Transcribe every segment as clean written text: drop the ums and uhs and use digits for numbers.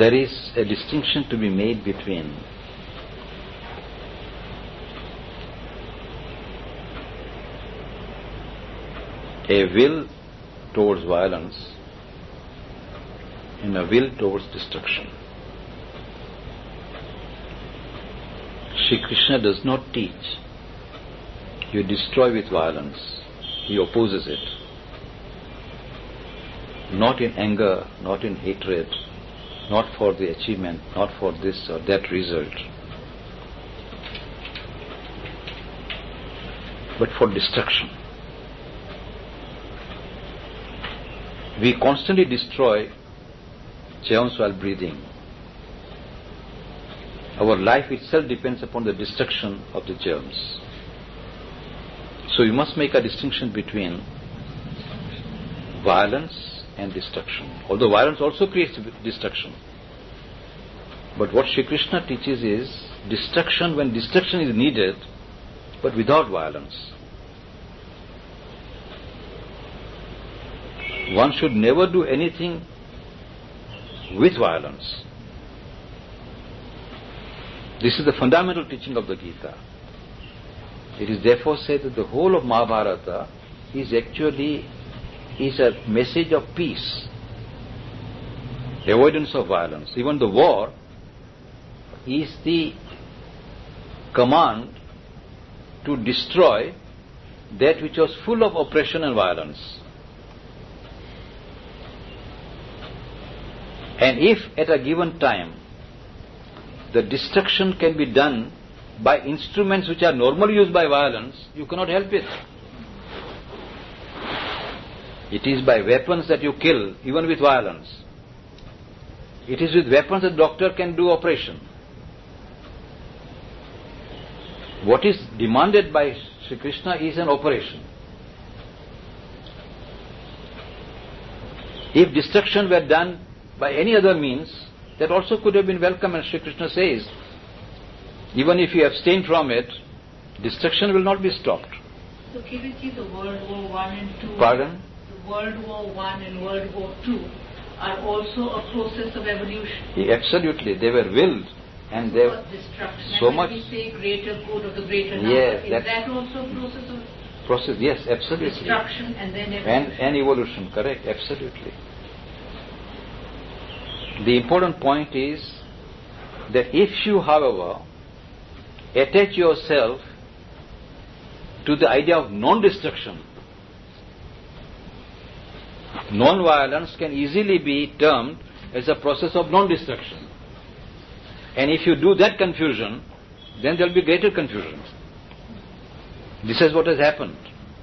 There is a distinction to be made between a will towards violence and a will towards destruction. Shri Krishna does not teach you destroy with violence. He opposes it. Not in anger, not in hatred, not for the achievement, not for this or that result, but for destruction. We constantly destroy germs while breathing. Our life itself depends upon the destruction of the germs. So we must make a distinction between violence and destruction. Although violence also creates destruction. But what Shri Krishna teaches is destruction when destruction is needed, but without violence. One should never do anything with violence. This is the fundamental teaching of the Gita. It is therefore said that the whole of Mahabharata is actually a message of peace, avoidance of violence. Even the war is the command to destroy that which was full of oppression and violence. And if at a given time the destruction can be done by instruments which are normally used by violence, you cannot help it. It is by weapons that you kill, even with violence. It is with weapons that doctor can do operation. What is demanded by Sri Krishna is an operation. If destruction were done by any other means, that also could have been welcome, and Sri Krishna says, even if you abstain from it, destruction will not be stopped. So, Kiriji, the World War I and II. Pardon? The World War I and World War II are also a process of evolution. Yeah, absolutely, they were willed, and they were destruction. so and much. We say greater good of the greater number. Yes, is that also a process of process? Yes, absolutely. destruction and then evolution? And evolution, correct, absolutely. The important point is that if you, however, attach yourself to the idea of non-destruction, non-violence can easily be termed as a process of non-destruction. And if you do that confusion, then there will be greater confusion. This is what has happened.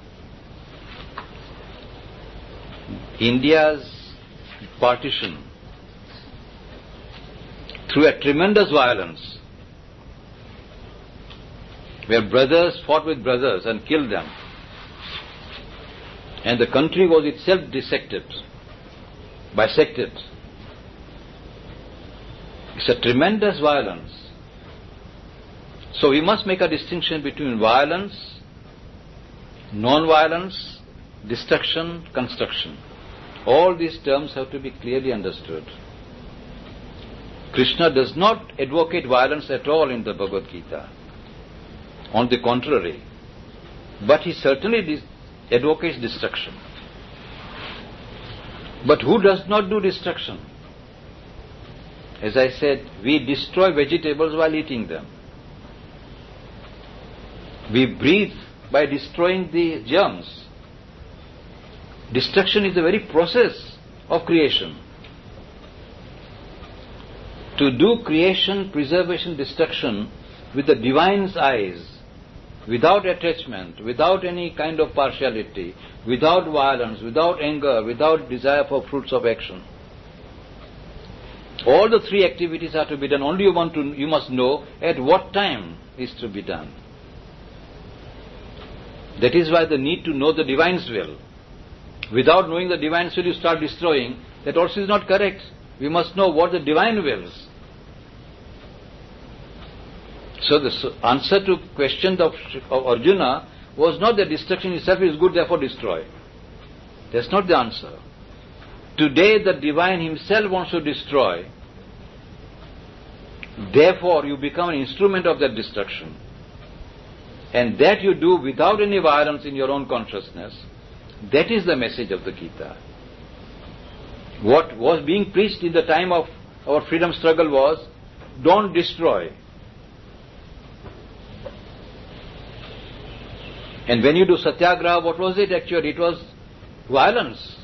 India's partition, through a tremendous violence, where brothers fought with brothers and killed them, and the country was itself dissected, bisected. It's a tremendous violence. So we must make a distinction between violence, non-violence, destruction, construction. All these terms have to be clearly understood. Krishna does not advocate violence at all in the Bhagavad Gita. On the contrary. But he certainly advocates destruction. But who does not do destruction? As I said, we destroy vegetables while eating them. We breathe by destroying the germs. Destruction is the very process of creation. To do creation, preservation, destruction with the divine's eyes, without attachment, without any kind of partiality, without violence, without anger, without desire for fruits of action. All the three activities are to be done. Only you must know at what time is to be done. That is why the need to know the divine's will. Without knowing the divine's will, you start destroying. That also is not correct. We must know what the divine wills. So the answer to question of Arjuna was not that destruction itself is good, therefore destroy. That's not the answer. Today the divine himself wants to destroy Therefore, you become an instrument of that destruction. And that you do without any violence in your own consciousness. That is the message of the Gita. What was being preached in the time of our freedom struggle was, don't destroy. And when you do satyagraha, what was it actually? It was violence.